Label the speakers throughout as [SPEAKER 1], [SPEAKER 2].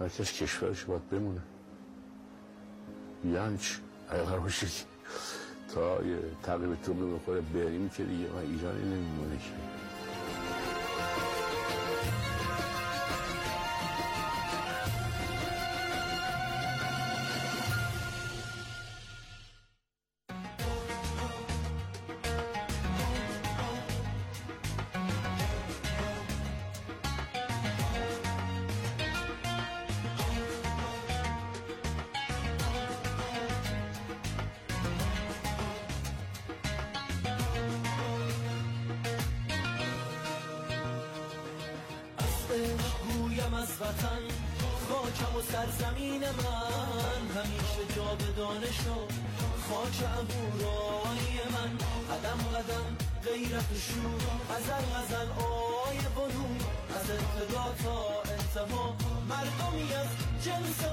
[SPEAKER 1] هر کس کشورش باید بمونه. یعنی چی؟ اگه قرار باشه تا یه تقریب تومه بخوره بریم که دیگه من ایرانی نمیمونه که.
[SPEAKER 2] گویم از وطن خاکم و سرزمین من، همیشه جاودانه شد خاک عبورای من. قدم قدم غیرت و شور، غزل غزل آی بلور، از ابتدا تا انتها مردمی از جنس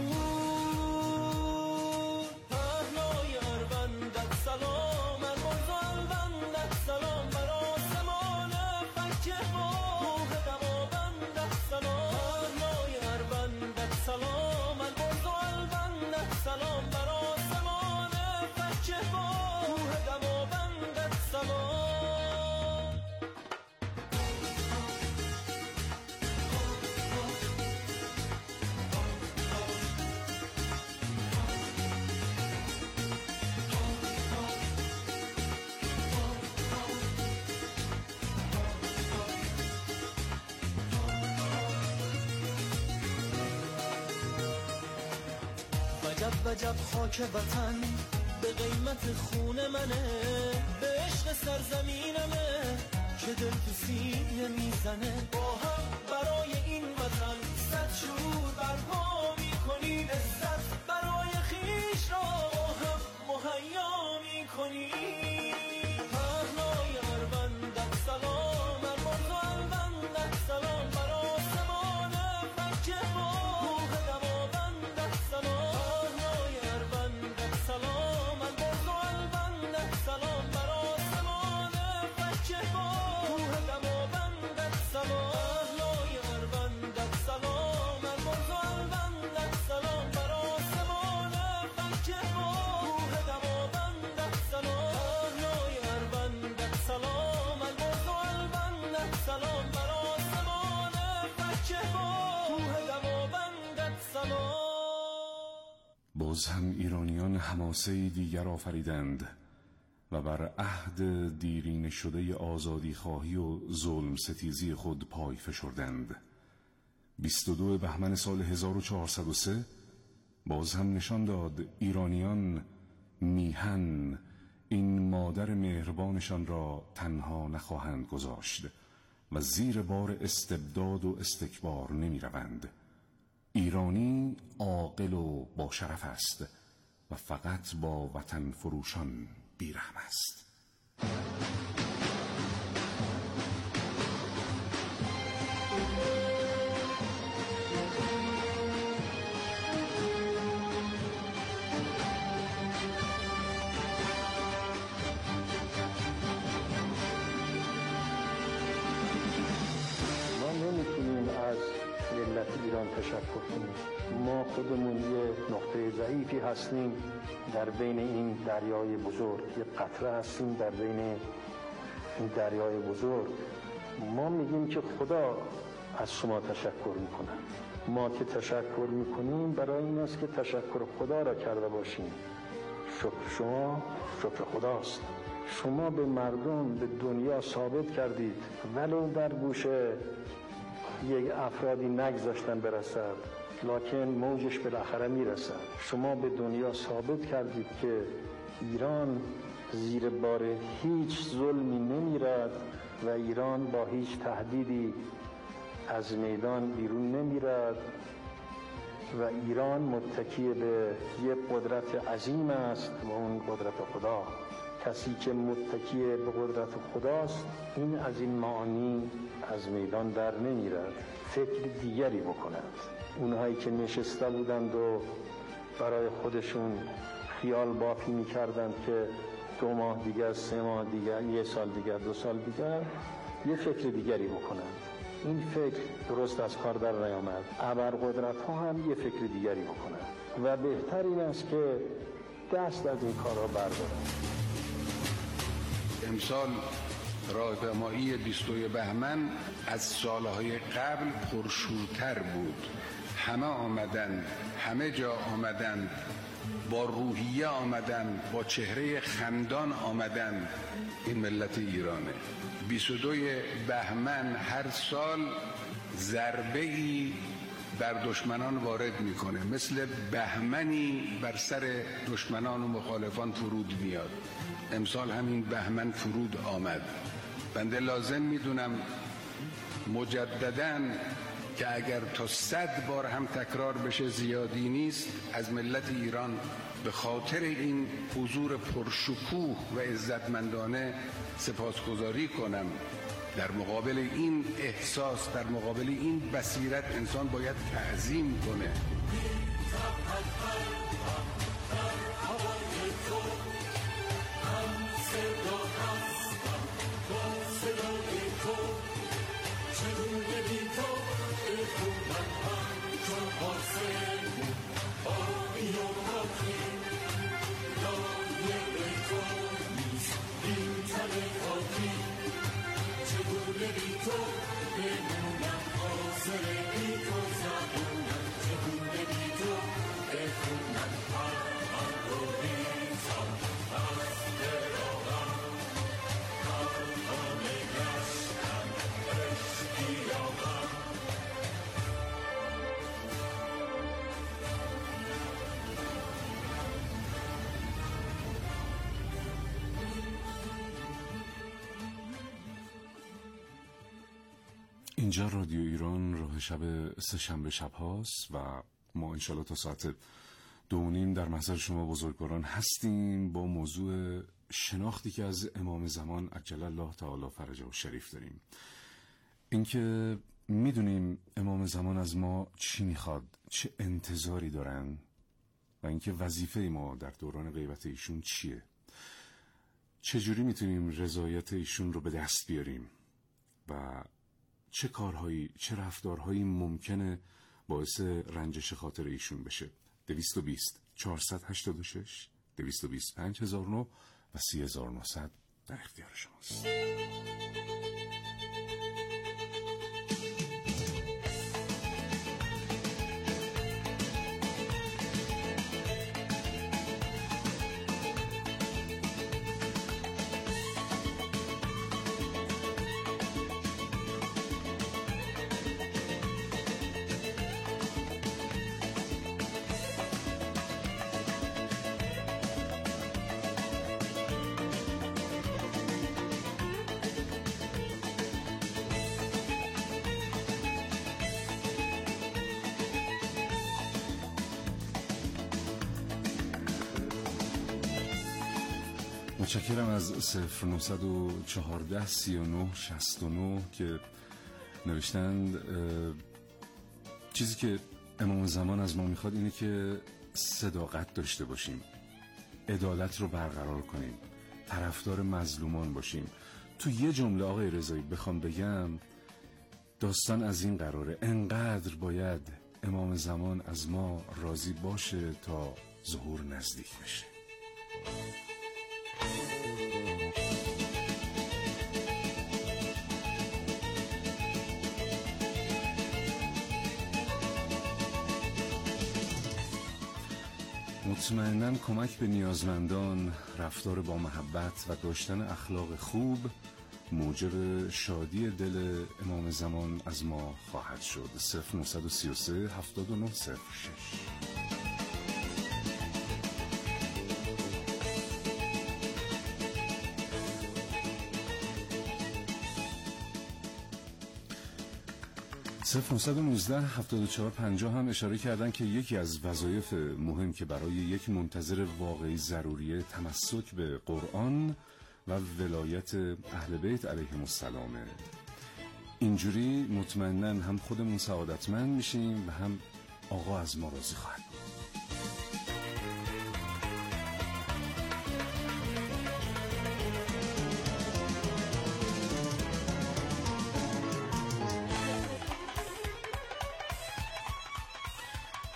[SPEAKER 2] غرور. پهنای اروندت سلام، المرز و الوندت سلام، بر آسمان فکه با روح دماوندت سلام. پهنای اروندت سلام، المرز و الوندت سلام، بر آسمان فکه با روح دماوندت سلام. وجب خاک وطن به قیمت خون منه، به عشق سرزمینمه که دل تو سینه میزنه. با هم برای این وطن صد شور برپا میکنیم، عزت برای خیش را با هم مهیا میکنیم. پهنای اروندت سلام، المرز و الوندت سلام، بر آسمان فکه با روح دماوندت سلام. سلام، المرز و الوندت سلام، بر آسمان فکه با روح دماوندت سلام. پهنای اروندت سلام، المرز و الوندت سلام، بر آسمان فکه با روح دماوندت سلام. پهنای اروندت سلام، المرز و الوندت سلام، بر آسمان فکه با روح دماوندت سلام.
[SPEAKER 3] باز هم ایرانیان حماسه دیگر آفریدند و بر عهد دیرینه شده آزادی خواهی و ظلم ستیزی خود پای فشردند. 22 بهمن سال 1403 باز هم نشان داد ایرانیان میهن این مادر مهربانشان را تنها نخواهند گذاشت و زیر بار استبداد و استکبار نمی روند. ایرانی عاقل و با شرف است و فقط با وطن فروشان بیرحم است.
[SPEAKER 4] ما نمیتونیم از ملت ایران تشکر کنیم. ما خودمون یه نقطه ضعیفی هستیم در بین این دریای بزرگ، یه قطره هستیم در بین این دریای بزرگ. ما میگیم که خدا از شما تشکر میکنه. ما که تشکر میکنیم برای این است که تشکر خدا را کرده باشیم. شکر شما شکر خداست. شما به مردم، به دنیا ثابت کردید ولو در گوشه یک افرادی نگذاشتن برسد، لکن موجش بالاخره میرسد. شما به دنیا ثابت کردید که ایران زیر بار هیچ ظلمی نمیرد و ایران با هیچ تهدیدی از میدان بیرون نمیرد و ایران متکی به یک قدرت عظیم است و اون قدرت خدا. کسی که متکی به قدرت خداست این از این معانی از میدان در نمیرد، فکر دیگری بکنند. اونهایی که نشسته بودند و برای خودشون خیال بافی میکردند که 2 ماه دیگر، 3 ماه دیگر، 1 سال دیگر، 2 سال دیگر یه فکر دیگری بکنند. این فکر درست از کار در نیامد، ابرقدرت‌ها هم یه فکر دیگری بکنن و بهتر این است که دست از این کارها بردارن.
[SPEAKER 5] امسال راهپیمایی 22 بهمن از سالهای قبل پرشورتر بود. همه آمدن، همه جا آمدن، با روحیه آمدن، با چهره خندان آمدن. این ملت ایرانه. 22 بهمن هر سال ضربه‌ای بر دشمنان وارد میکنه، مثل بهمنی بر سر دشمنان و مخالفان فرود میاد. امسال همین بهمن فرود آمد. بنده لازم میدونم مجدداً که اگر تا 100 بار هم تکرار بشه زیادی نیست، از ملت ایران به خاطر این حضور پرشکوه و عزتمندانه سپاسگزاری کنم. در مقابل این احساس، در مقابل این بصیرت انسان باید تعظیم کنه.
[SPEAKER 3] اینجا رادیو ایران راه شب سه‌شنبه شب هاست و ما انشالله تا ساعت 2:30 در محضر شما بزرگواران هستیم با موضوع شناختی که از امام زمان عجل الله تعالی فرجه و شریف داریم. اینکه میدونیم امام زمان از ما چی میخواد، چه انتظاری دارن و اینکه وظیفه ما در دوران غیبت ایشون چیه، چجوری میتونیم رضایت ایشون رو به دست بیاریم و چه کارهایی، چه رفتارهایی ممکنه باعث رنجش خاطر ایشون بشه. 220 486 220 5009 و 3900 در اختیار شماست. متشکرم از 0914 39 69 که نوشتند چیزی که امام زمان از ما میخواد اینه که صداقت داشته باشیم، عدالت رو برقرار کنیم، طرفدار مظلومان باشیم. تو یه جمله آقای رضایی بخوام بگم داستان از این قراره، انقدر باید امام زمان از ما راضی باشه تا ظهور نزدیک بشه. مطمئناً کمک به نیازمندان، رفتار با محبت و داشتن اخلاق خوب موجب شادی دل امام زمان از ما خواهد شد. 0933 7906 0919 7450 هم اشاره کردن که یکی از وظایف مهم که برای یک منتظر واقعی ضروریه تمسک به قرآن و ولایت اهل بیت علیهم السلامه. اینجوری مطمئناً هم خودمون سعادتمند میشیم و هم آقا از ما راضی خواهد بود.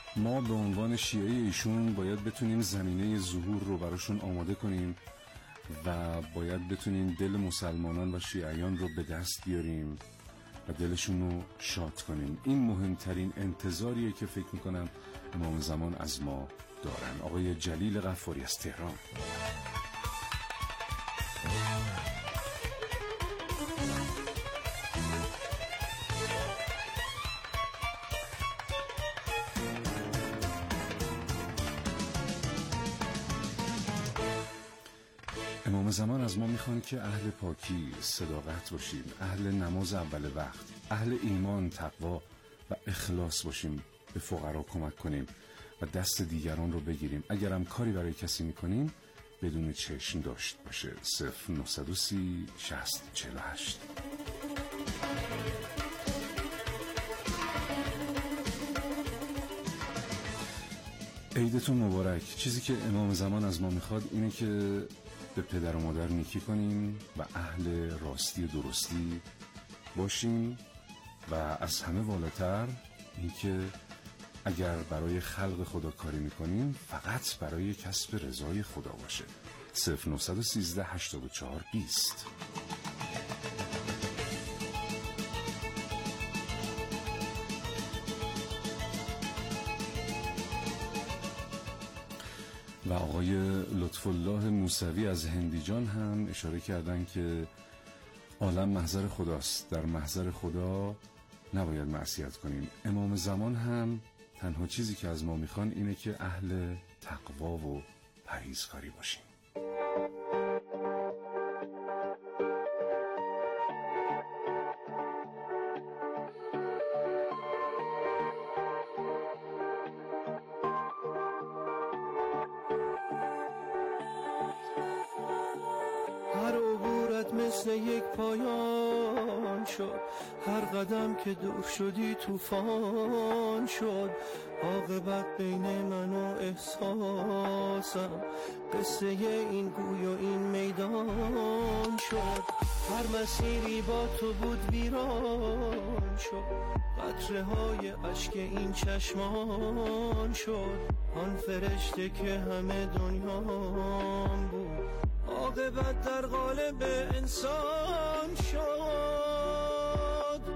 [SPEAKER 3] ما به عنوان شیعه ایشون باید بتونیم زمینه ظهور رو براشون آماده کنیم و باید بتونیم دل مسلمانان و شیعیان رو به دست بیاریم و دلشون رو شاد کنیم. این مهمترین انتظاریه که فکر میکنم امام زمان از ما دارن. آقای جلیل غفاری از تهران. امام زمان از ما میخوان که اهل پاکی، صداقت باشیم، اهل نماز اول وقت، اهل ایمان، تقوا و اخلاص باشیم، به فقرا کمک کنیم و دست دیگران رو بگیریم. اگرم کاری برای کسی میکنیم بدون چشم داشت باشه. 0930 60 48. عیدتون مبارک. چیزی که امام زمان از ما میخواد اینه که به پدر و مادر نیکی کنیم و اهل راستی و درستی باشیم و از همه بالاتر اینکه اگر برای خلق خدا کاری میکنیم فقط برای کسب رضای خدا باشه. 0913 84 20. و آقای لطف الله موسوی از هندیجان هم اشاره کردن که عالم محضر خداست، در محضر خدا نباید معصیت کنیم. امام زمان هم تنها چیزی که از ما میخوان اینه که اهل تقوا و پرهیزکاری باشیم.
[SPEAKER 2] مثل یک پایان شد، هر قدم که دور شدی طوفان شد. عاقبت بین من و احساسم، قصه این گوی و این میدان شد. هر مسیری با تو بود ویران شد، قطره های اشک این چشمان شد. آن فرشته که همه دنیام بود، عاقبت در قالب انسان شد.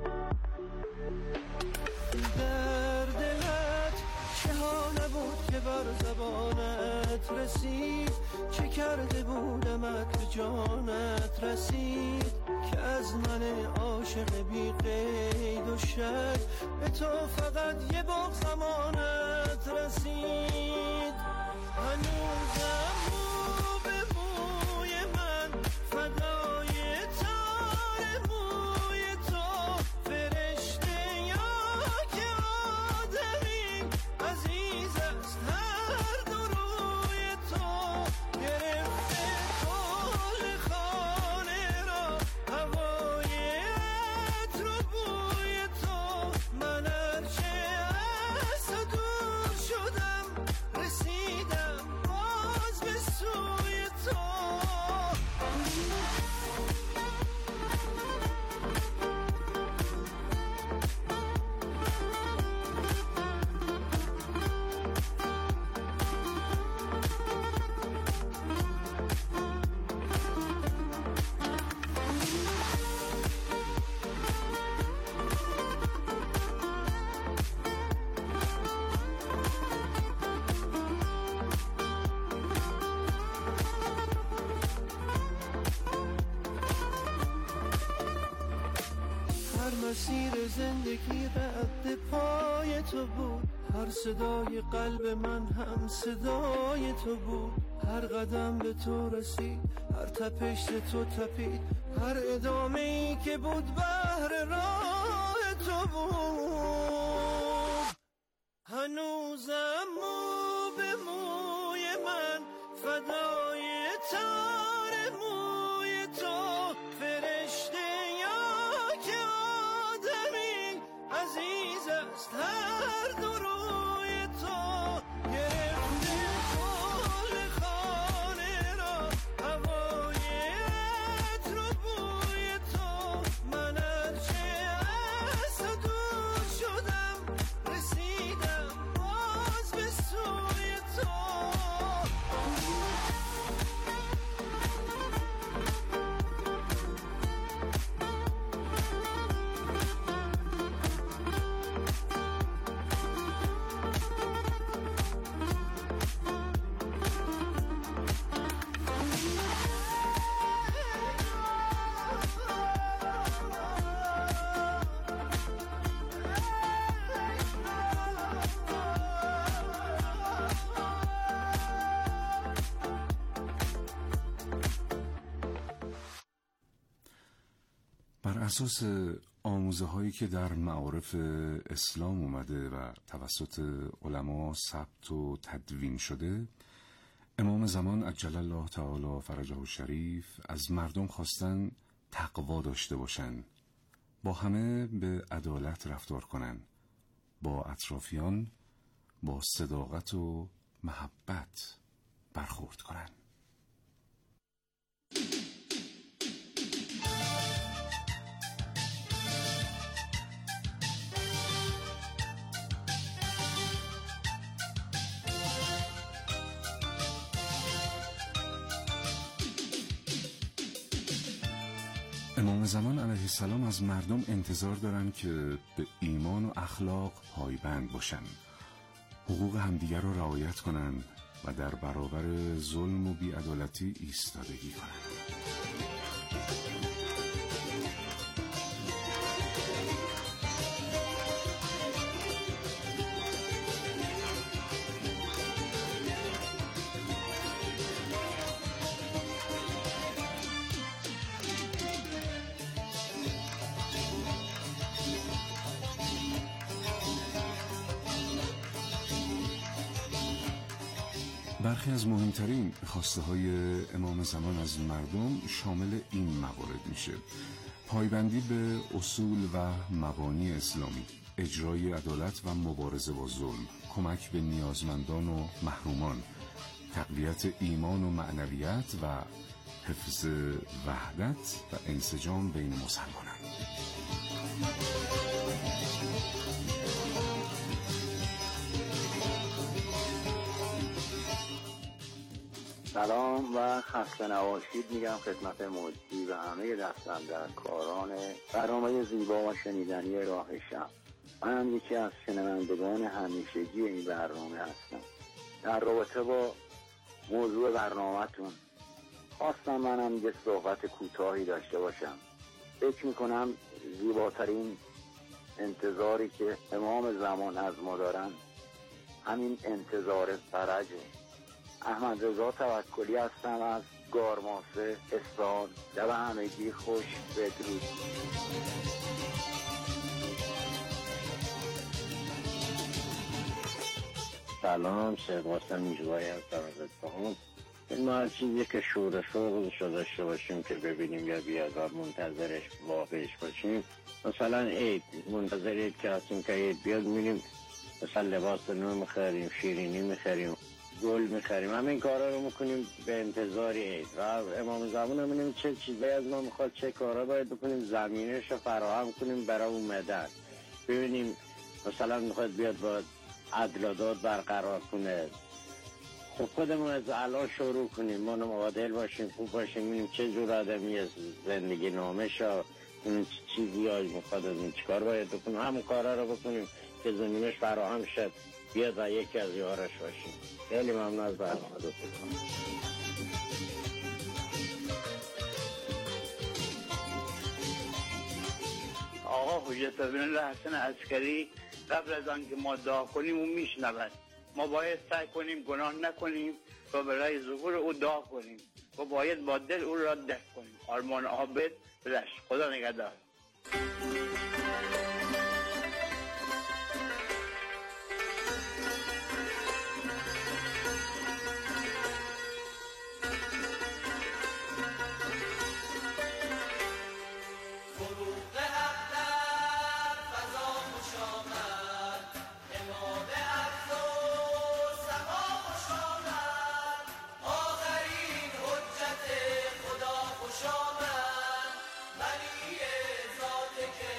[SPEAKER 2] در دلت چه ها نبود که بر زبانت رسید، چه کرده بودمت به جانت رسید، که از من عاشق بی قید و شک به تو فقط یه بار زمانت رسید. هنوزم مسیر زندگی رد پای تو بود، هر صدای قلب من هم صدای تو بود. هر قدم به تو رسید، هر تپش تو تپید، هر ادامه‌ای که بود بهر راه تو بود. هنوزم مو به موی من فدای تار موی تو، فرشته یا که آدمی عزیز است هر دو روی تو. گرفته کل خانه را هوای عطر و بوی تو، من هرچه از تو دور شد
[SPEAKER 3] اساس آموزه هایی که در معارف اسلام اومده و توسط علما ثبت و تدوین شده، امام زمان عجل الله تعالی فرجه الشریف از مردم خواستن تقوا داشته باشن، با همه به عدالت رفتار کنن، با اطرافیان با صداقت و محبت برخورد کنن. امام زمان علیه السلام از مردم انتظار دارن که به ایمان و اخلاق پایبند باشن، حقوق همدیگر رو رعایت کنن و در برابر ظلم و بی‌عدالتی ایستادگی کنن. برخی از مهمترین خواسته های امام زمان از مردم شامل این موارد میشه: پایبندی به اصول و مبانی اسلامی، اجرای عدالت و مبارزه با ظلم، کمک به نیازمندان و محرومان، تقویت ایمان و معنویت و حفظ وحدت و انسجام بین مسلمانان.
[SPEAKER 6] سلام و خسته نباشید میگم خدمت مجری و همه دستاندرکاران برنامه زیبا و شنیدنی راه شب. من یکی از شنوندگان همیشگی این برنامه هستم. در رابطه با موضوع برنامه‌تون خواستم منم یه صحبت کوتاهی داشته باشم. فکر میکنم زیباترین انتظاری که امام زمان از ما دارن همین انتظار فرجه. احمد رضا توکلی هستم از گارماسه اصفهان. شب همگی خوش، بدرود.
[SPEAKER 7] سلام، سید قاسم میجوایی هستم از اصفهان. ما هر چیزی که شور خودش رو داشته باشیم که ببینیم یا بیاد و منتظرش واقعش باشیم، مثلا عید منتظر عید که هستیم که عید بیاد، میریم مثلا لباس نو میخریم، شیرینی میخریم، گل میخریم، همین کارا رو میکنیم به انتظار عید. و امام زمان هم می‌بینیم چه چیزایی از ما میخواد، چه کارا باید بکنیم، زمینش رو فراهم کنیم برای اومدن. ببینیم مثلا میخواد بیاد با عدل و داد برقرار کنه، خب خودمون از الان شروع کنیم، ما معادل باشیم، خوب باشیم، ببینیم چه جور آدمی زندگی نامش ها، اون چیزی ها میخواد، از این چیکار باید بکنیم، همون کارا رو بکنیم که زمینش فراهم شد، بیاد و یکی از یارش باشیم. خیلی ممنون از برنامه دوستان.
[SPEAKER 8] آقا حجت الله حسن عسکری قبل از آن که ما دعا کنیم اون میشنود. ما باید سعی کنیم گناه نکنیم و برای ظهور او دعا کنیم و باید با دل او را درک کنیم. آرمان عابد بلش. خدا نگهدار.
[SPEAKER 2] خدا خوش آمد ولی ذات که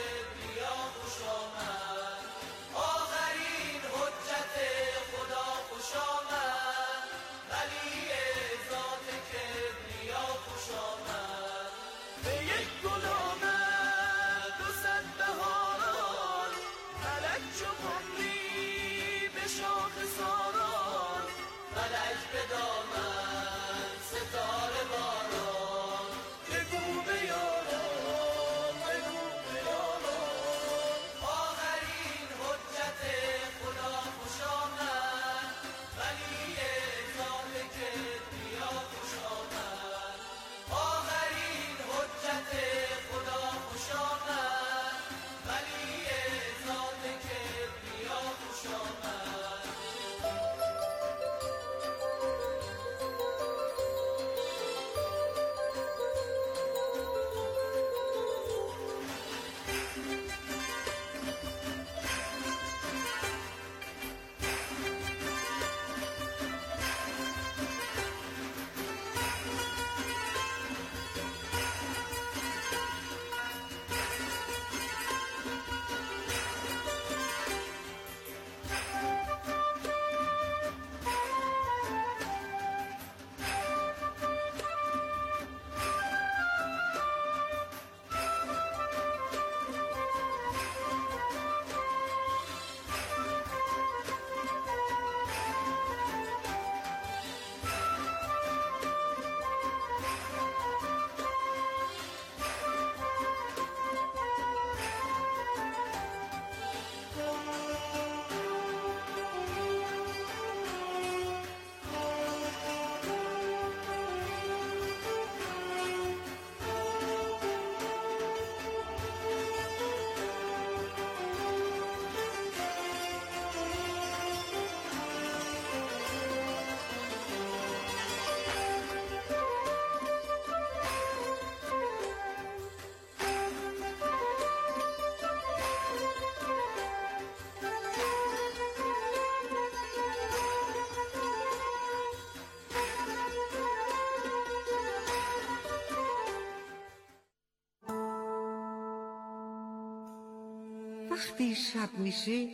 [SPEAKER 9] وقتی شب میشه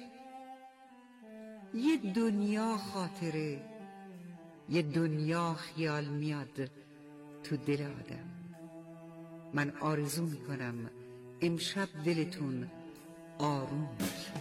[SPEAKER 9] یه دنیا خاطره، یه دنیا خیال میاد تو دل آدم. من آرزو میکنم امشب دلتون آروم باشه.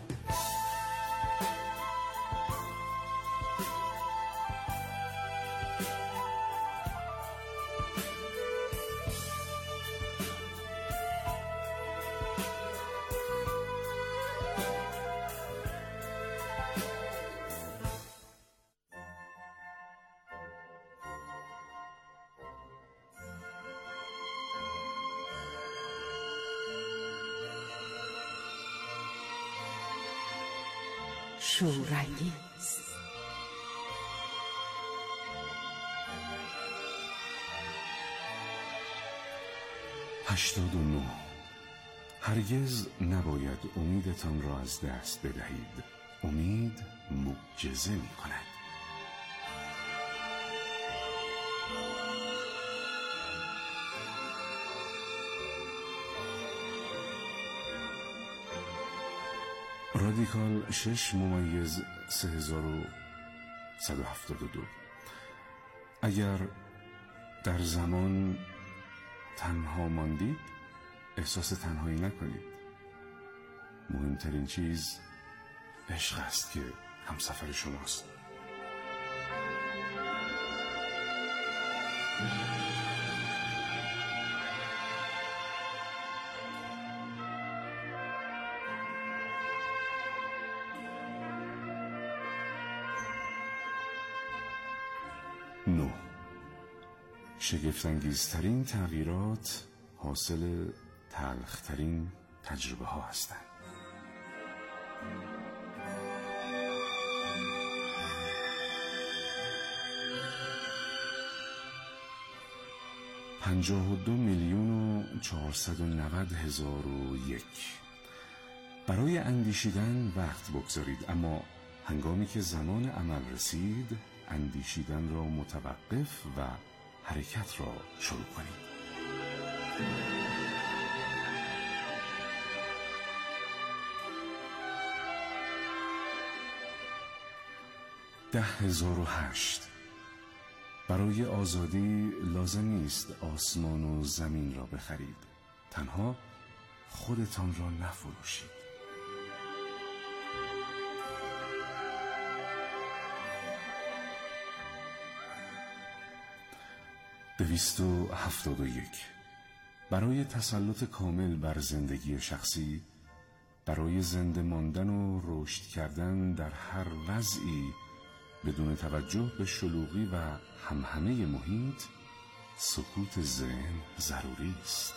[SPEAKER 9] شورانگیز
[SPEAKER 3] 89. هرگز نباید امیدتان را از دست بدهید. امید معجزه می کند. رادیکال 6/3172. اگر در زمان تنها ماندید احساس تنهایی نکنید. مهمترین چیز عشق است که همسفر شماست. نو شگفت‌انگیزترین تغییرات حاصل تلخ‌ترین تجربه ها هستند. $52,490,001. برای اندیشیدن وقت بگذارید، اما هنگامی که زمان عمل رسید اندیشیدن را متوقف و حرکت را شروع کنید. $10,008. برای آزادی لازم نیست آسمان و زمین را بخرید، تنها خودتان را نفروشید. $271. برای تسلط کامل بر زندگی شخصی، برای زنده ماندن و رشد کردن در هر وضعی بدون توجه به شلوغی و همهمه محیط، سکوت ذهن ضروری است.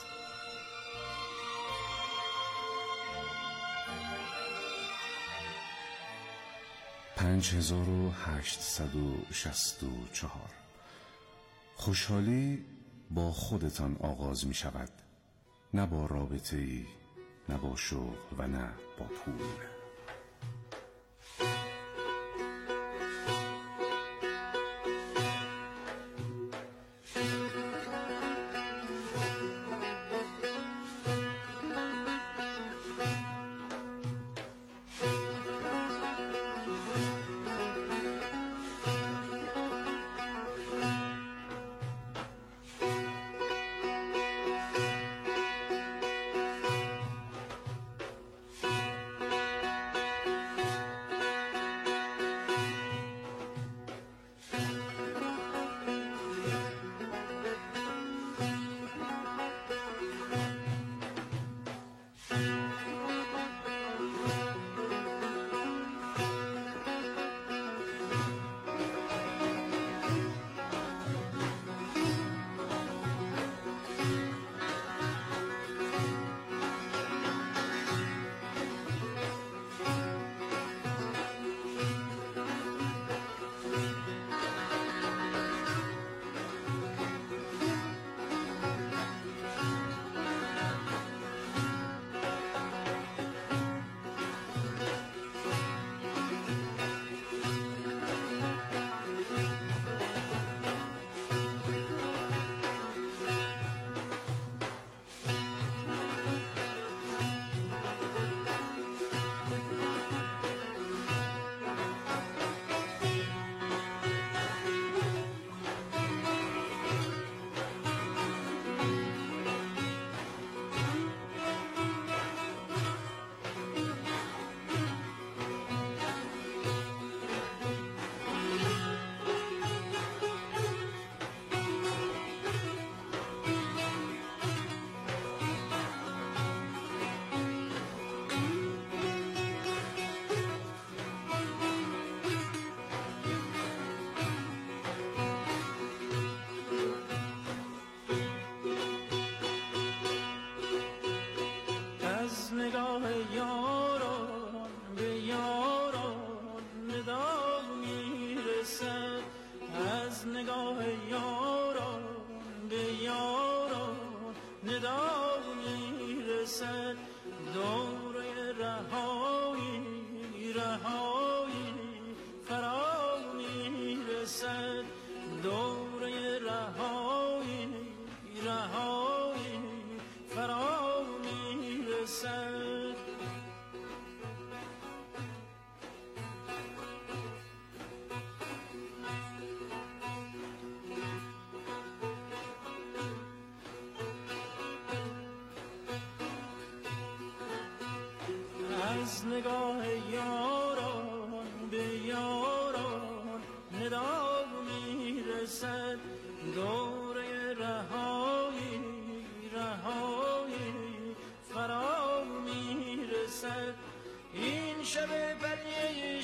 [SPEAKER 3] $5,864. خوشحالی با خودتان آغاز می شود، نه با رابطه‌ای، نه با شغل و نه با پول.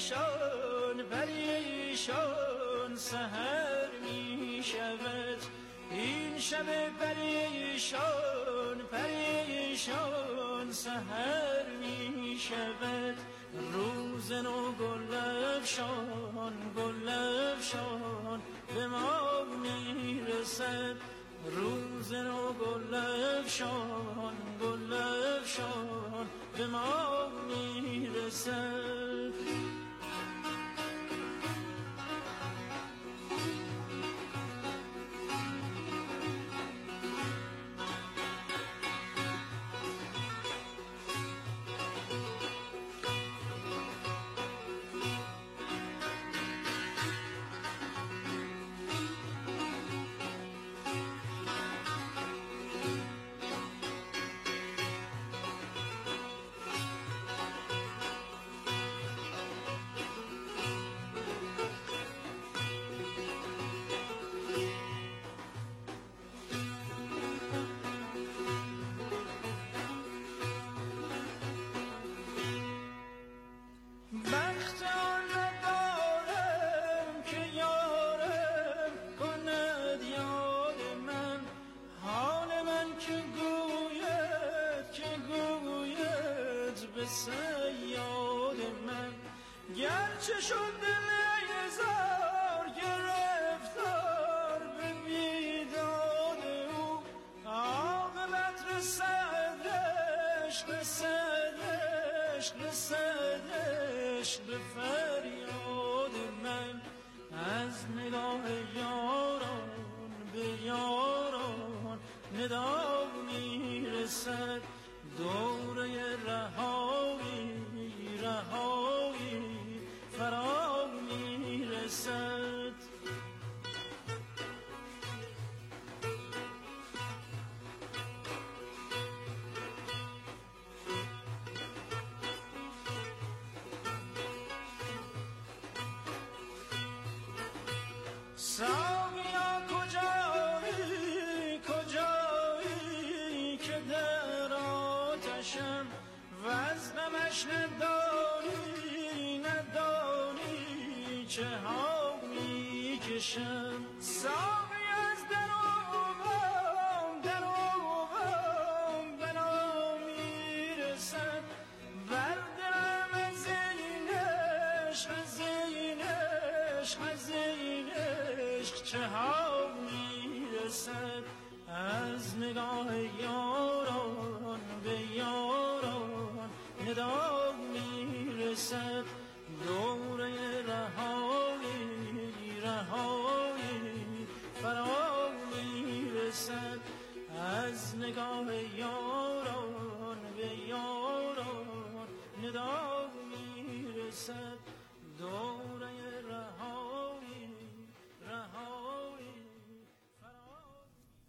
[SPEAKER 2] پریشان پریشان سحر می شود، این شب پریشان پریشان سحر می شود. روز نو گل افشان گل افشان به ما می رسد، روز نو گل افشان گل افشان به ما می رسد. صیاد من گرچه شد دل هزار گرفتار به بیداد او، عاقبت رسدش رسدش رسدش به فریاد من. از نگاه یاران به یاران ندا میرسد، دوره رهایی رهایی فرا میرسد. ساقیا کجایی کجایی که در آتشم وزنمش ندانی ندانی چه ها میکشم. ساقی از دروغم بنا میرسد، بر دلم از این عشق از این عشق از این عشق چه ها میرسد. از نگاه یاران به یاران ندا میرسد، دوره رهایی رهایی فرا میرسد. از نگاه یاران به یاران ندا میرسد، دوره رهایی رهایی فرا.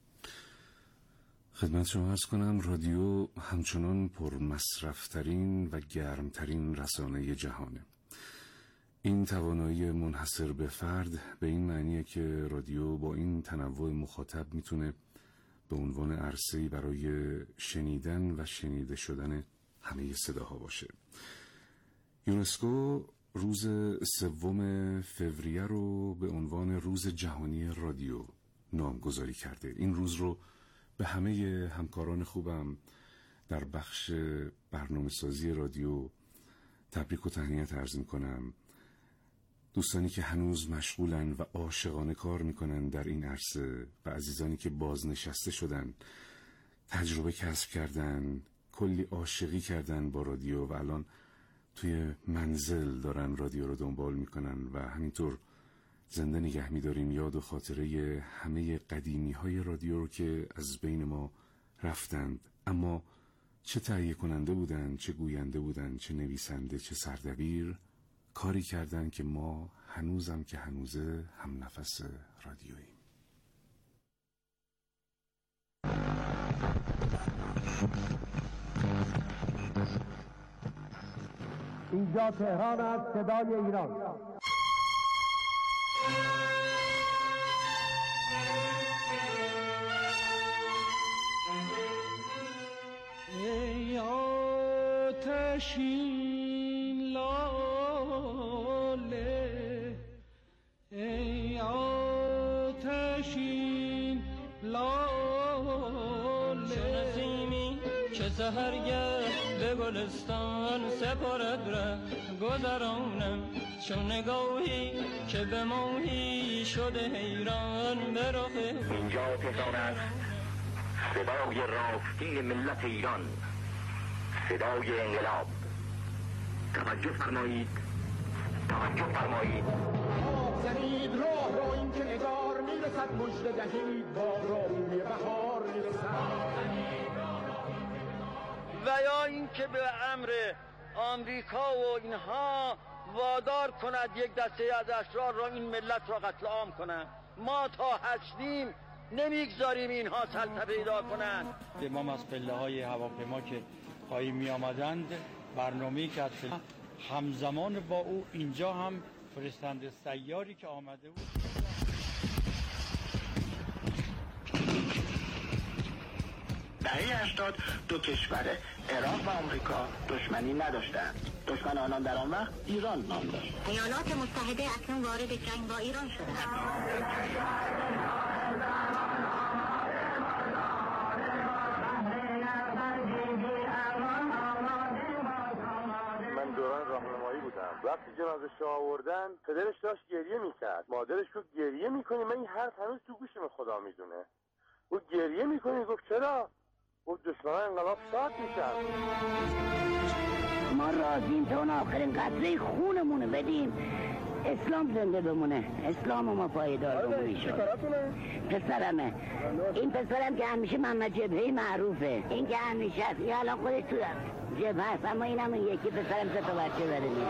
[SPEAKER 3] خدمت شما عرض کنم رادیو همچنان پرمصرف‌ترین و گرمترین رسانه جهانه. این توانایی منحصر به فرد به این معنیه که رادیو با این تنوع مخاطب میتونه به عنوان عرصه‌ای برای شنیدن و شنیده شدن همه صداها باشه. یونسکو روز 3 فوریه رو به عنوان روز جهانی رادیو نامگذاری کرده. این روز رو به همه همکاران خوبم در بخش برنامه‌سازی رادیو تبریک و تهنیت عرض می‌کنم. دوستانی که هنوز مشغولن و عاشقانه کار میکنن در این عرصه و عزیزانی که بازنشسته شدن، تجربه کسب کردن، کلی عاشقی کردن با رادیو و الان توی منزل دارن رادیو رو دنبال میکنن و همینطور زنده نگه میداریم یاد و خاطره همه قدیمی های رادیو رو که از بین ما رفتند، اما چه تهیه کننده بودن، چه گوینده بودن، چه نویسنده، چه سردبیر، کاری کردن که ما هنوزم که هنوزه هم نفس رادیوییم.
[SPEAKER 10] اینجا تهران است، صدای ایران. ای آتشین لاله
[SPEAKER 2] سحرگه به گلستان سپارد ره گذرانم چون نگاهی که به ماهی شده حیران به رخ.
[SPEAKER 11] اینجا تهران است، صدای راستی ملت ایران، صدای انقلاب. توجه فرمایید، توجه فرمایید.
[SPEAKER 10] زنید راه رو این که نگار میرسد مژده دهید با روی بهار میرسد.
[SPEAKER 12] و یا این که به امر آمریکا و اینها وادار کند یک دسته از اشرار را این ملت را قتل عام کنند. ما تا هستیم نمیگذاریم اینها سلطه پیدا کنند.
[SPEAKER 13] امام از پله های هواپیما که پایین می آمدند برنامه‌ای که همزمان با او اینجا هم فرستنده سیاری که آمده بود.
[SPEAKER 11] دهه 80 دو کشور عراق و آمریکا دشمنی نداشتند. دشمن آنان در آن وقت ایران نام داشت.
[SPEAKER 14] ایالات متحده اکنون وارد جنگ با ایران شده است.
[SPEAKER 15] من دوران راهنمایی بودم. وقتی جنازه شاه آوردن پدرش داشت گریه میکرد. مادرش گفت گریه میکنی؟ من این حرف هنوز تو گوشم خدا میدونه. او گریه میکنی؟ گفت چرا؟ گفت دشمنان انقلاب شاد میشن.
[SPEAKER 16] ما راضیم تا اون آخرین قطره خونمونه بدیم اسلام زنده بمونه، اسلام ما پایدار بمونه. پسرمه، این پسرم که همیشه محمد جبهه‌ای معروفه، این که همیشه هست، این الان خودش تو جبهه هست، اما این هم یکی پسرم 3 تا بچه بره میره.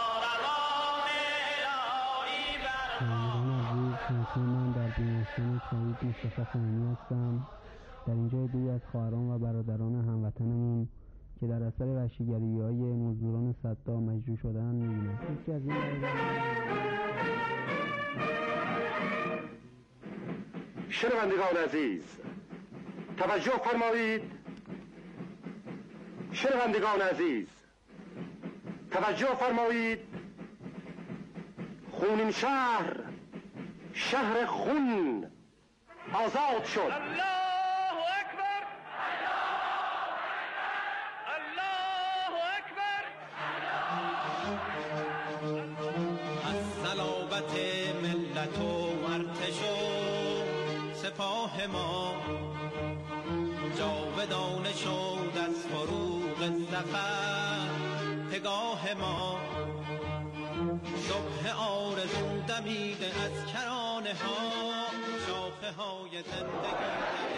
[SPEAKER 17] من در بیمارستان شهید مصطفی خمینی هستم. در اینجا دوی از خواهران و برادران هموطنمون که در اثر وحشیگری‌های مزدوران صدام مجروح شدن می‌بینم. یکی از این
[SPEAKER 18] شنوندگان عزیز توجه فرمایید. شنوندگان عزیز توجه فرمایید. خونین شهر، شهر خون آزاد شد.
[SPEAKER 12] الله اکبر، الله اکبر.
[SPEAKER 2] از صلابت ملت و ارتش و سپاه ما جاودانه شد از فروغ سحر پگاه ما. صبح آرزو دمیده از کرانه ها، شاخه های زندگی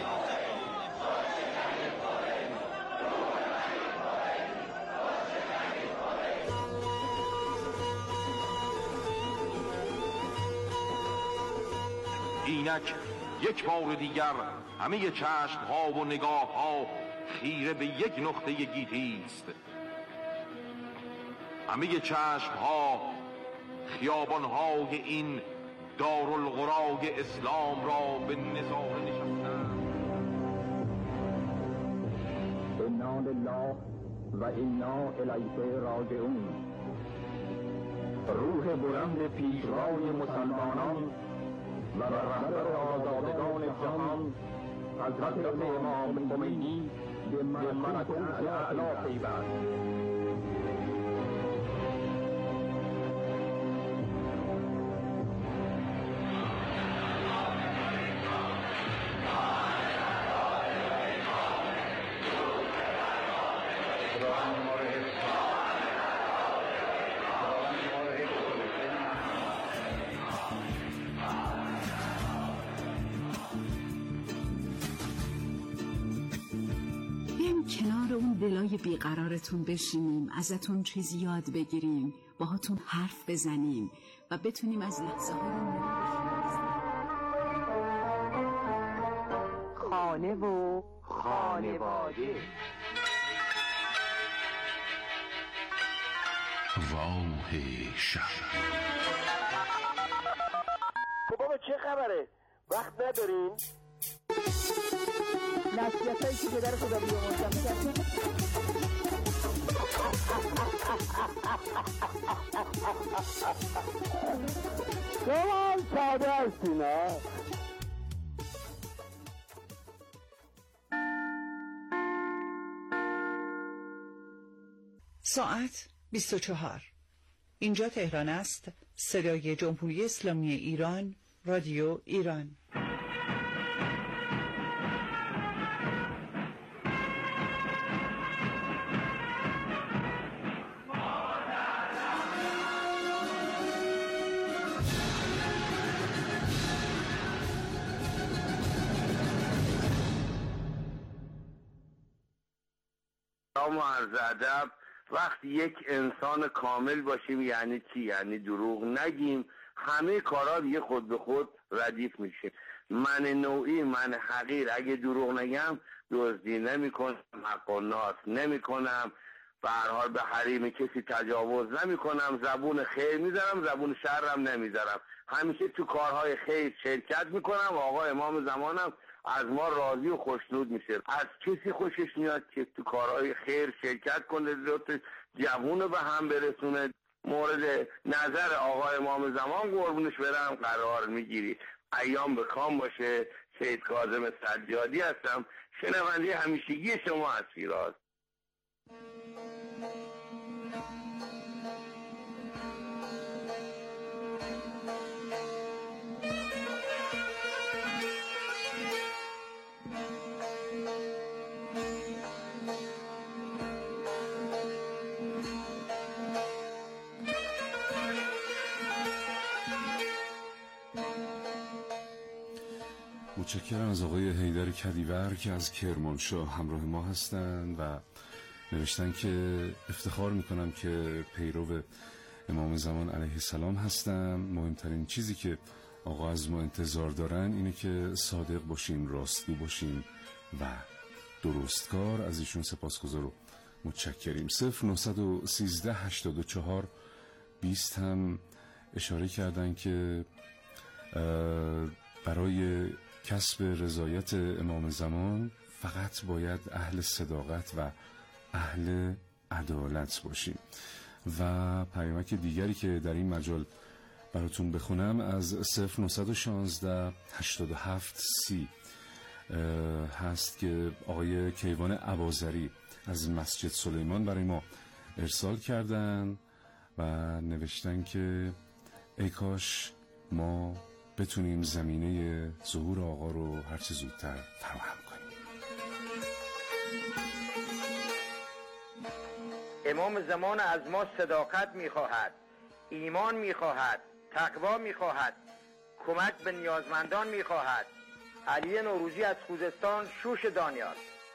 [SPEAKER 19] اینک یک بار دیگر همه چشم ها و نگاه ها خیره به یک نقطه گیتی است. همه چشم ها خیابان های این دارالقرای اسلام را به نظاره نشستند.
[SPEAKER 11] انا لله و انا الیه راجعون. روح بلند پیشوای مسلمانان و رهبر آزادگان جهان حضرت امام خمینی به ملکوت اعلی پیوست.
[SPEAKER 9] کنار اون دلای بیقرارتون بشینیم، ازتون چیزی یاد بگیریم، باهاتون حرف بزنیم و بتونیم از لحظه های
[SPEAKER 20] خانه و خانواده.
[SPEAKER 3] راه شب.
[SPEAKER 15] بابا چه خبره؟ وقت ندارین؟
[SPEAKER 10] نصیحت هایی که پدر خدا بیامرزم می‌کرد.
[SPEAKER 15] شما ساده هستین ها؟
[SPEAKER 21] ساعت 24. اینجا تهران است. صدای جمهوری اسلامی ایران، رادیو ایران.
[SPEAKER 6] و عرض ادب، وقتی یک انسان کامل باشیم یعنی چی؟ یعنی دروغ نگیم، همه کارا دیگه خود به خود ردیف میشه. من نوعی، من حقیر، اگه دروغ نگم دزدی نمیکنم، حق و ناس نمیکنم، به هر حال به حریم کسی تجاوز نمیکنم، زبون خیر میذارم، زبون شرم نمیذارم، همیشه تو کارهای خیر شرکت میکنم و آقا امام زمانم از ما راضی و خوشنود میشه. از کسی خوشش میاد که تو کارهای خیر شرکت کنه، لطف جوون به هم برسونه. مورد نظر آقا امام زمان قربونش برم قرار میگیری. ایام به کام باشه. سید کاظم سجادی هستم، شنونده همیشگی شما از شیراز.
[SPEAKER 3] متشکرم از آقای حیدر کدیور که از کرمانشاه همراه ما هستند و نوشتن که افتخار میکنم که پیرو امام زمان علیه السلام هستم. مهمترین چیزی که آقا از ما انتظار دارن اینه که صادق باشیم، راستگو باشیم و درستکار. از ایشون سپاسگزار و متشکریم. 0913 84 20 هم اشاره کردن که برای کسب رضایت امام زمان فقط باید اهل صداقت و اهل عدالت باشیم. و پیامک دیگری که در این مجال براتون بخونم از 0916 87 30 هست که آقای کیوان اباظری از مسجد سلیمان برای ما ارسال کردن و نوشتن که ای کاش ما بتونیم زمینه ظهور آقا رو هرچه زودتر فراهم کنیم.
[SPEAKER 22] امام زمان از ما صداقت میخواهد، ایمان میخواهد، تقوا میخواهد، کمک به نیازمندان میخواهد. علی نوروزی از خوزستان، شوش دانیال.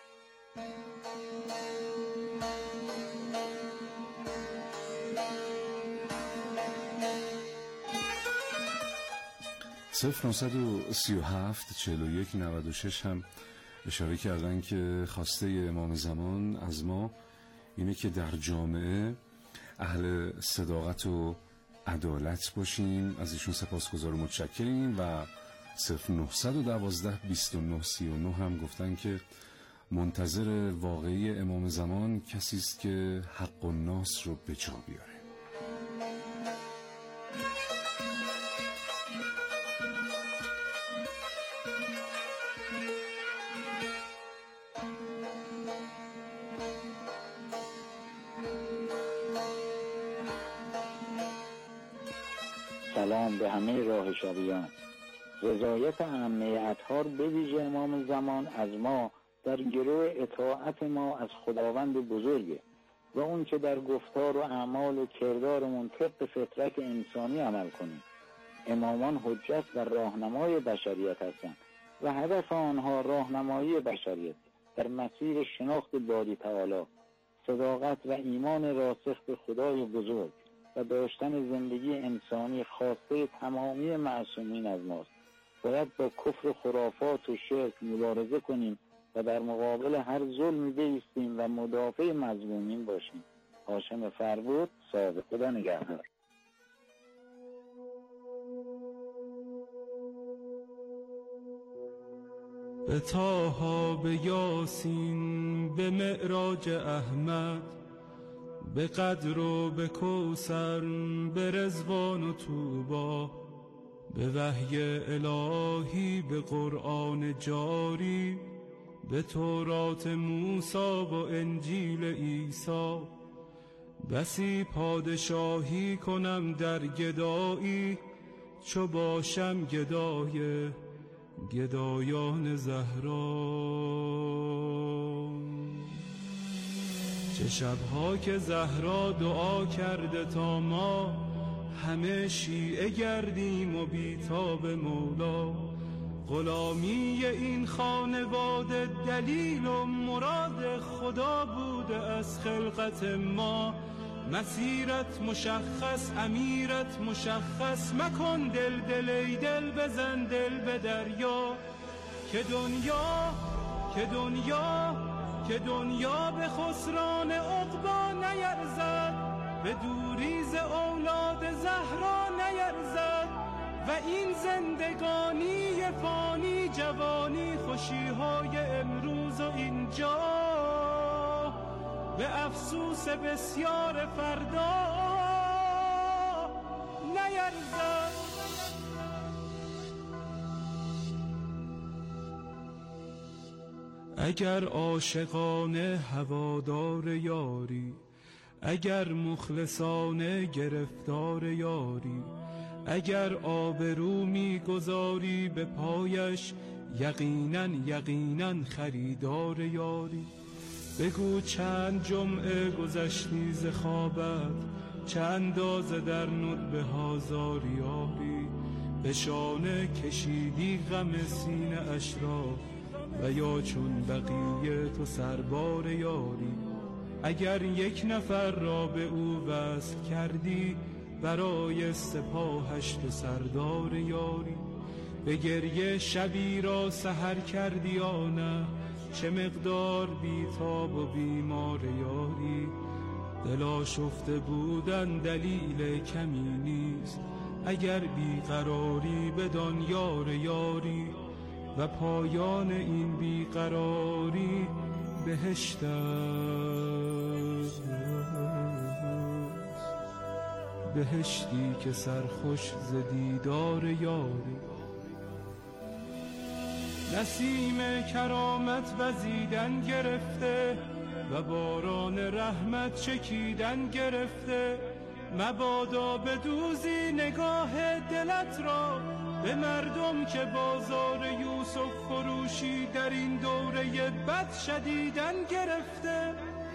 [SPEAKER 3] صفر 937 41 96 هم اشاره کردن که خواسته امام زمان از ما اینه که در جامعه اهل صداقت و عدالت باشیم. از ایشون سپاسگزار و متشکریم. و 0912 29 39 هم گفتن که منتظر واقعی امام زمان کسی است که حق و ناس رو به جا بیاره.
[SPEAKER 7] سلام به همه راه شبیان. رضایت عامه اطهار به ویژه امام زمان از ما در گروه اطاعت ما از خداوند بزرگه و اون که در گفتار و اعمال و کردارمون طبق فطرت انسانی عمل کنیم. امامان حجت و راهنمای بشریت هستند و هدف آنها راهنمایی بشریت در مسیر شناخت باری تعالی، صداقت و ایمان راسخ به خدای بزرگ و داشتن زندگی انسانی خواسته تمامی معصومین از ماست. باید با کفر خرافات و شرک مبارزه کنیم و در مقابل هر ظلمی بایستیم و مدافع مظلومین باشیم. هاشم فربود، صاحب خدا نگهدار.
[SPEAKER 23] به طه، به یاسین، به معراج احمد، به قدر و به کوثر، به رضوان و طوبی، به وحی الهی، به قرآن جاری، به تورات موسی و انجیل عیسی، بسی پادشاهی کنم در گدایی، چو باشم گدای گدایان زهرا. چه شبها که زهرا دعا کرده تا ما همه شیعه گردیم و بیتاب مولا. غلامی این خانواده دلیل و مراد خدا بوده از خلقت ما. مسیرت مشخص امیرت مشخص، مکن دل دل ای دل بزن دل به دریا. که دنیا به خسران عقبا نیرزد، به دوریز اولاد زهرا نیرزد. و این زندگانی فانی جوانی خوشیهای امروز و اینجا، به افسوس بسیار فردا نیرزد. اگر عاشقانه هوادار یاری، اگر مخلصانه گرفتار یاری، اگر آبرو می‌گذاری به پایش، یقیناً خریدار یاری. بگو چند جمعه گذشتی ز خوابت، چه اندازه در ندبه ها زاریاری. به شانه کشیدی غم سینه اش را، و یا چون بقیه تو سربار یاری. اگر یک نفر را به او وصل کردی، برای سپاهش تو سردار یاری. به گریه شبی را سحر کردی یا نه، چه مقدار بیتاب و بیمار یاری. دل آشفته بودن دلیل کمی نیست، اگر بیقراری بدان یار یاری. و پایان این بیقراری بهشت است، بهشتی که سرخوش ز دیدار یاری. نسیم کرامت وزیدن گرفته، و باران رحمت چکیدن گرفته. مبادا بدوزی نگاه دلت را، به مردم که بازار یوسف فروشی در این دوره بد شدیدن گرفته.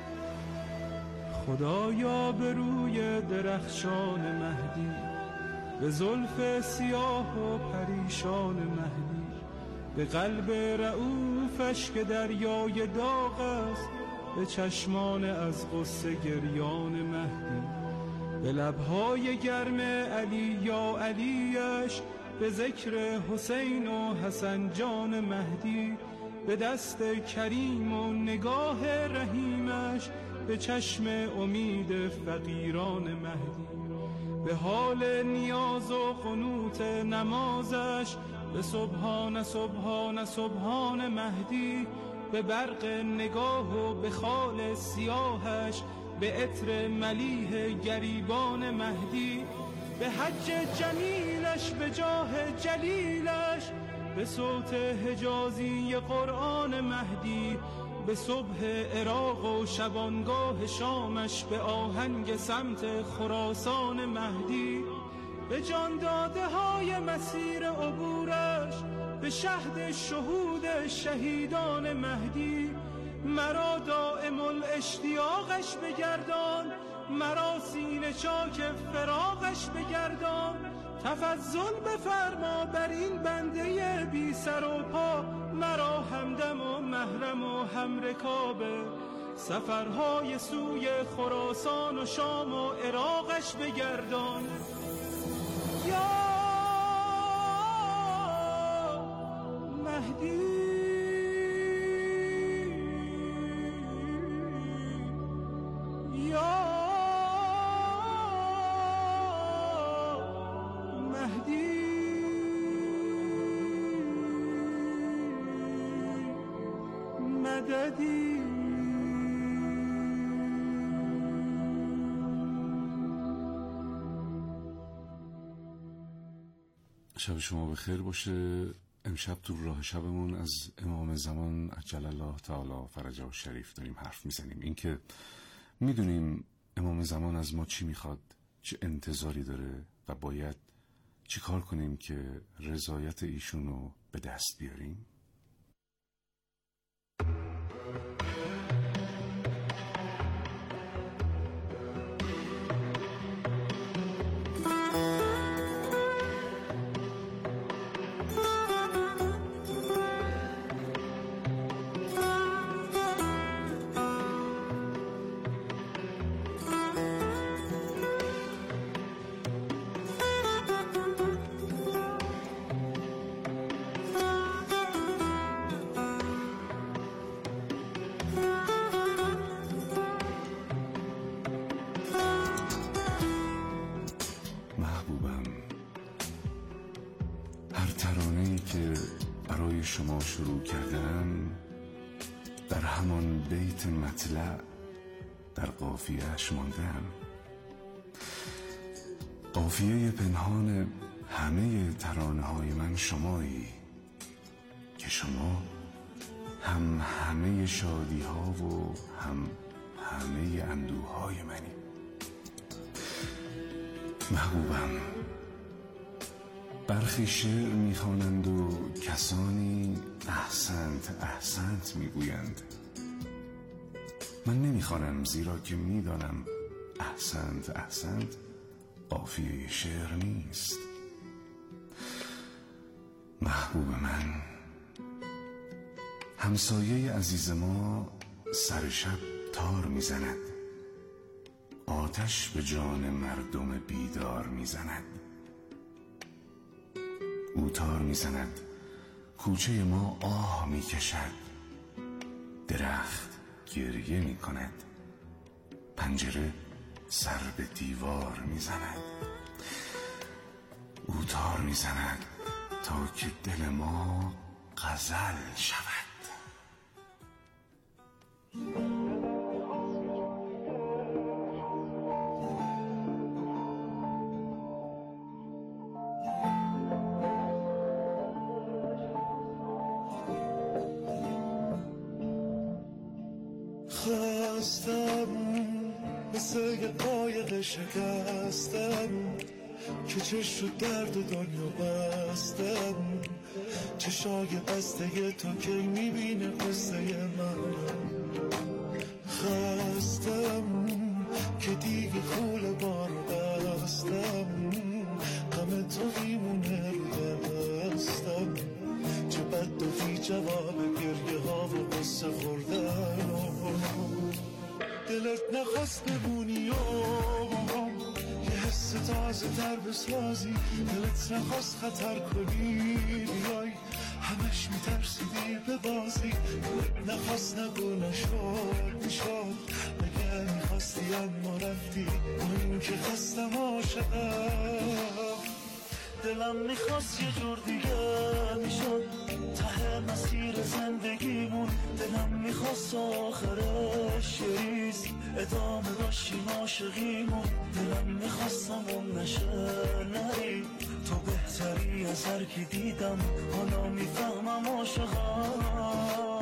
[SPEAKER 23] خدایا به روی درخشان مهدی، به زلف سیاه و پریشان مهدی، به قلب رؤوفش که دریای داغ است، به چشمان از غصه گریان مهدی، به لبهای گرم علی یا علیش، به ذکر حسین و حسن جان مهدی، به دست کریم و نگاه رحیمش، به چشم امید فقیران مهدی، به حال نیاز و قنوت نمازش، به سبحان سبحان سبحان مهدی، به برق نگاه و به خال سیاهش، به عطر ملیح گریبان مهدی، به حج جمیلش به جاه جلیلش، به صوت حجازی قرآن مهدی، به صبح عراق و شبانگاه شامش، به آهنگ سمت خراسان مهدی، به جان داده های مسیر عبورش، به شهد شهود شهیدان مهدی. مرا دائم الاشتیاقش بگردان، مرا سینه چاک فراقش بگردان. تفضل بفرما بر این بنده بی سر و پا، مرا همدم و محرم و همرکابه. سفرهای سوی خراسان و شام و عراقش بگردان. یا مهدی مددی.
[SPEAKER 3] شب شما بخیر باشه. امشب تو راه شبمون از امام زمان عجل الله تعالی فرجه و شریف داریم حرف میزنیم. این که میدونیم امام زمان از ما چی میخواد؟ چه انتظاری داره و باید چی کار کنیم که رضایت ایشونو به دست بیاریم؟ شما شروع کردم در همان بیت مطلع در قافیه‌اش ماندم. قافیه پنهان همه ترانه‌های من شمایی که شما هم همه شادی‌ها و هم همه اندوه‌های منی. محبوبم، برخی شعر میخوانند و کسانی احسنت احسنت میگویند. من نمیخوانم، زیرا که میدانم احسنت احسنت قافیه شعر نیست. محبوب من، همسایه عزیز ما سر شب تار میزند، آتش به جان مردم بیدار میزند. او تار میزند، کوچه ما آه میکشد، درخت گریه میکند، پنجره سر به دیوار میزند. او تار میزند تا که دل ما غزل شود.
[SPEAKER 2] خستم مثل یه قایق شکستم که چشم درد دنیا بستم. چشای بسته تو کی میبینه قصه من. خستم که دیگه خول بار بستم، غم تو میمونه رو دستم. چه بد و بی جواب گریه ها و قصه خوردن. دلت نخواست بمونی و یه حس تازه تر بسازی، دلت نخواست خطر کنی بیای، همش میترسیدی به بازی. دلت نخواست نگو نشد میشد، مگه میخواستی اما رفتی. من که خستم عاشقم، دلم میخواست یه جور دیگه میشد ته مسیر زندگیمون. دلم میخواست آخرش یه ریز ادامه داشتیم عاشقیمون. دلم میخواستم اون نشه نری، تو بهتری از هر کی دیدم، حالا میفهمم عاشقم.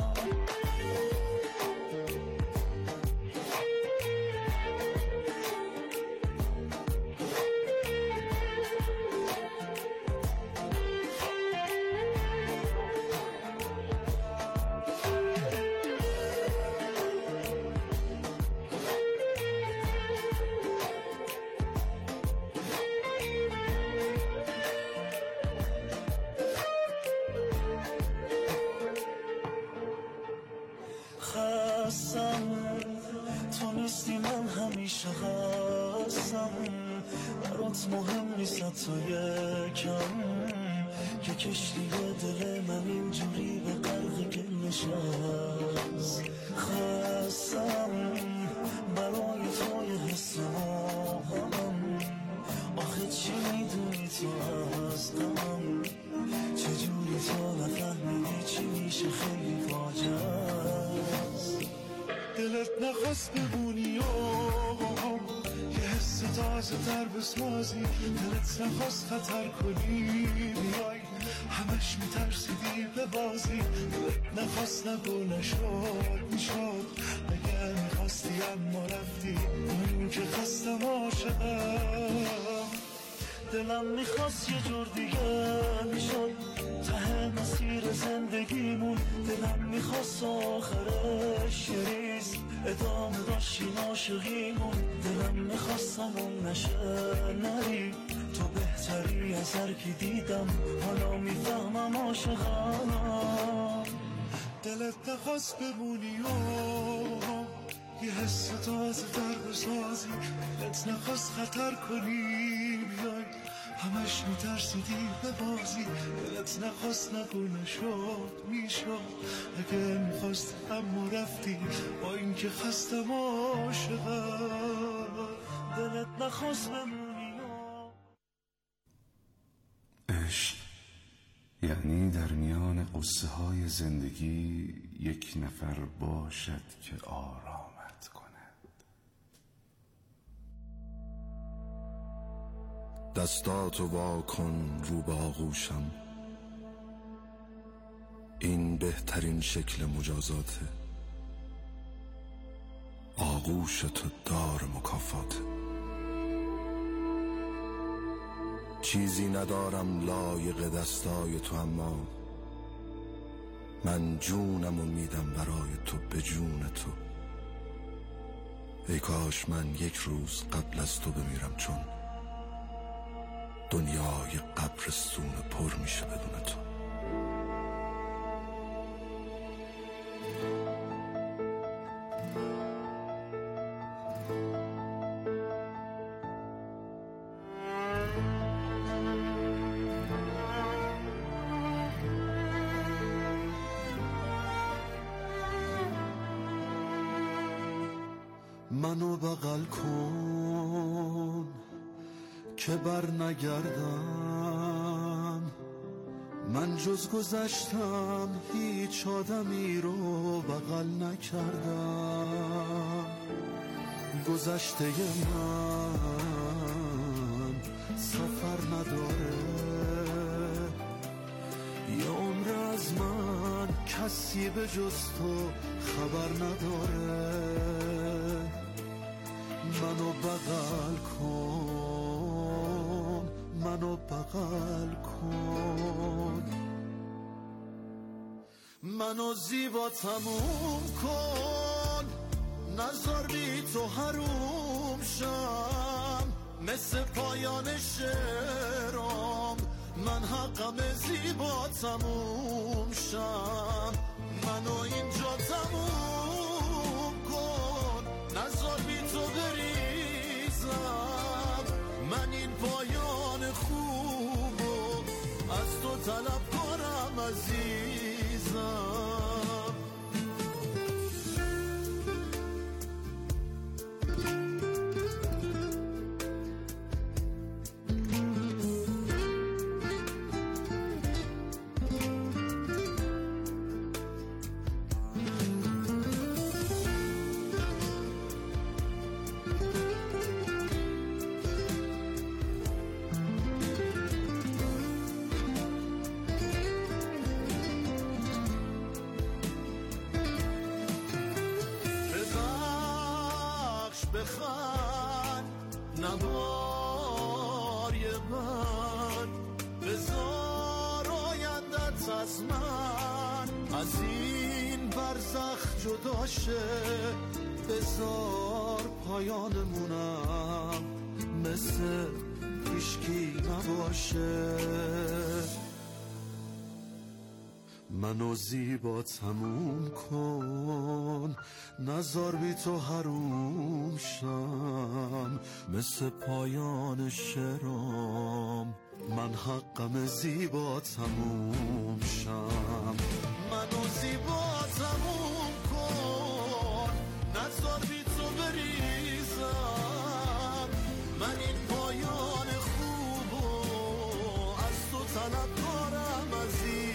[SPEAKER 2] تو نیستی من همیشه هستم، برات مهم نیست تو یکم که کشتی دل من اینجوری به غرق گل نشست. خستم برای تو یه حس ماهم، آخه چی میدونی تو از غمم، چجوری تو نفهمیدی چی میشه خیلی فاجعه. دلت نخواست بمونی و یه حس تازه تازه در بسازی، دلت نخواست خطر کنی بیای، همش میترسیدی به بازی، دلت نخواست نگو نشد میشد، اگر میخواستی اما رفتی، من که خستم عاشقم، دلم میخواست یه جور دیگه میشد، ته مسیر زندگیمون دلم میخواست آخرش یریز، ادامه داشتیم عاشقیمون، دلم میخواستم اون نشه نری، تو بهتری از هر کی دیدم، حالا میفهمم عاشقم، دلت نخواست بمونی یه حس تازه در بسازی، دلت نخواست خطر کنی بیای، همش میترسیدی به بازی، دلت نخواست نگو نشد میشد، اگه میخواست اما رفتی، با این که خستم عاشقم، دلت نخواست بمونی.
[SPEAKER 3] عشق یعنی در میان قصه های زندگی یک نفر باشد که آرامت کند.
[SPEAKER 1] دستاتو وا کن رو به آغوشم، این بهترین شکل مجازاته، آغوش تو دار مکافاته، چیزی ندارم لایق دستای تو، اما من جونمو میدم برای تو، به جون تو، ای کاش من یک روز قبل از تو بمیرم، چون دنیای قبرستون پر میشه بدون تو.
[SPEAKER 2] منو بغل کن که بر نگردم، من جز گذشتم هیچ آدمی رو بغل نکردم، گذشته من سفر نداره، یه عمر از من کسی به جز تو خبر نداره، منو بغل کن، منو بغل کن، منو زیبا تموم کن، نذار بی تو حروم شم، مثل پایان شعرام من حقم زیبا تموم شم، منو اینجا تموم کن، نذار بی تو بریزم، من این پایان خوبو از تو طلب کنم عزیزم. بخند نواری من، بذار آیندت از من از این برزخ جدا شه، بذار پایانمونم مثل هیچکی نباشه، منو زیبا تموم کن، نذار بی تو حروم شم، مثل پایان شعرام من حقم زیبا تموم شم، منو زیبا تموم کن، نذار بی تو بریزم، من این پایان خوبو از تو طلب دارم عزیزم.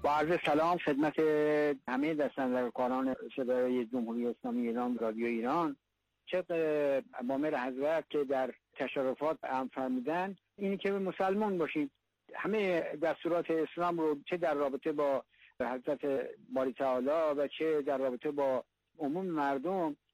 [SPEAKER 22] با عرض سلام خدمت همه دستاندرکاران صدای جمهوری اسلامی ایران رادیو ایران. چه اوامر حضرت که در تشریفات هم فرمودن اینی که مسلمان باشید، همه دستورات اسلام رو چه در رابطه با حضرت باری تعالی و چه در رابطه با عموم مردم